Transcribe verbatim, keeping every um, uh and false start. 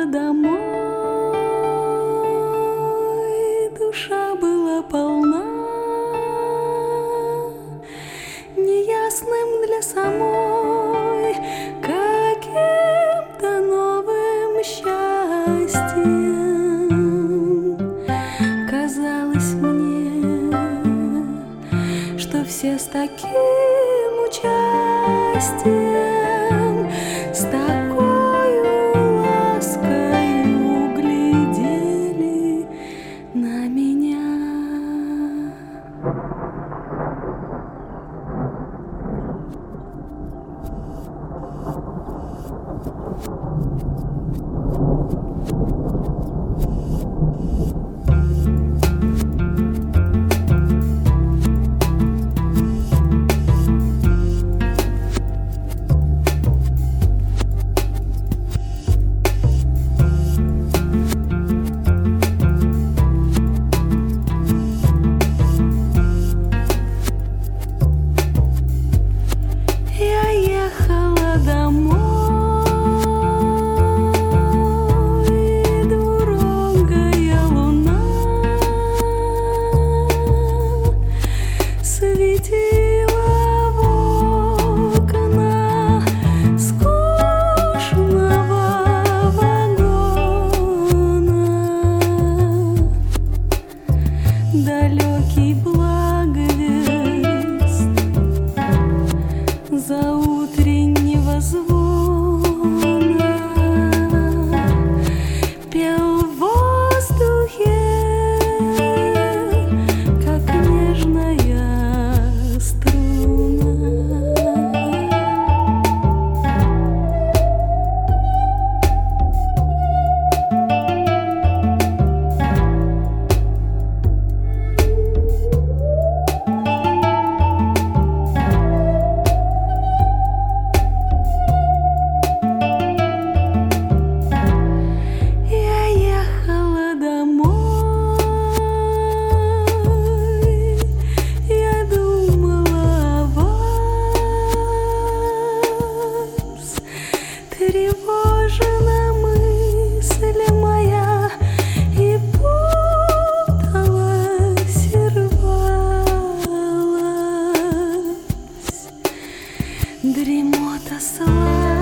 домой, душа была полна неясным для самой каким-то новым счастьем. Казалось мне, что все с таким участием, с такою ласкою глядели на меня. Я ехала домой, и двурогая луна светила в окна скучного вагона. Далекий благовест заутреннего звона пел в воздухе, как нежная струна. Тревожена мысль моя, и путалась, и рвалась дремота сладкая.